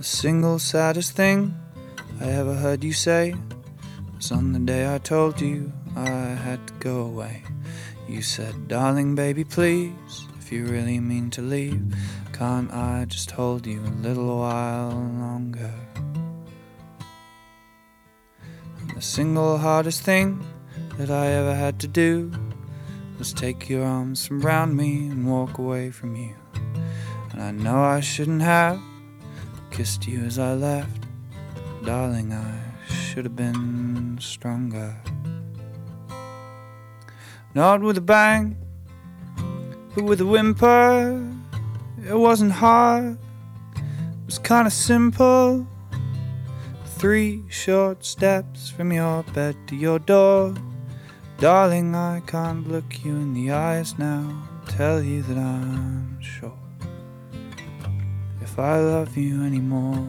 The single saddest thing I ever heard you say was on the day I told you I had to go away. You said, darling baby, please, if you really mean to leave, can't I just hold you a little while longer? And the single hardest thing that I ever had to do was take your arms from round me and walk away from you. And I know I shouldn't have kissed you as I left, darling, I should have been stronger. Not with a bang, but with a whimper. It wasn't hard, it was kinda simple. 3 short steps from your bed to your door. Darling, I can't look you in the eyes now, tell you that I'm sure if I love you anymore.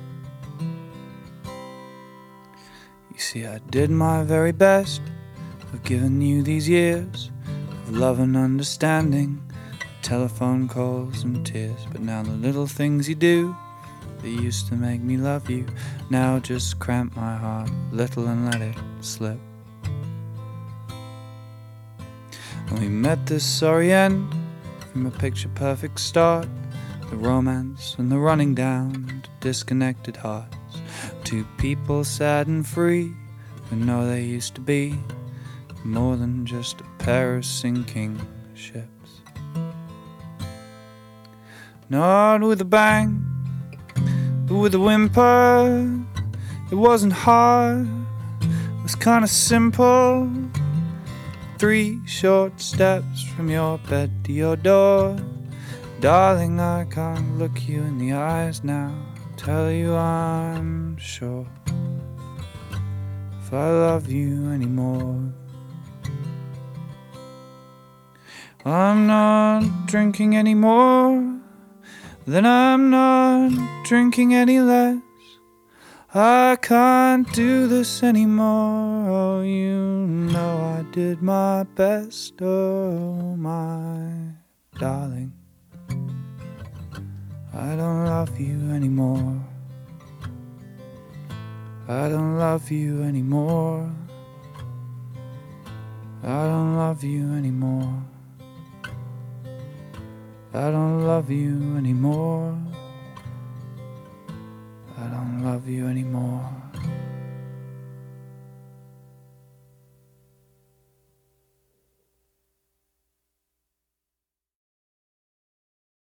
You see, I did my very best, I've given you these years of love and understanding, telephone calls and tears. But now the little things you do that used to make me love you now just cramp my heart a little and let it slip. And we met this sorry end from a picture perfect start, the romance and the running down to disconnected hearts. 2 people sad and free who know they used to be more than just a pair of sinking ships. Not with a bang, but with a whimper. It wasn't hard, it was kinda simple. 3 short steps from your bed to your door. Darling, I can't look you in the eyes now, tell you I'm sure if I love you anymore. I'm not drinking anymore, then I'm not drinking any less. I can't do this anymore, oh, you know I did my best, oh my darling. I don't love you anymore, I don't love you anymore, I don't love you anymore, I don't love you anymore, I don't love you anymore.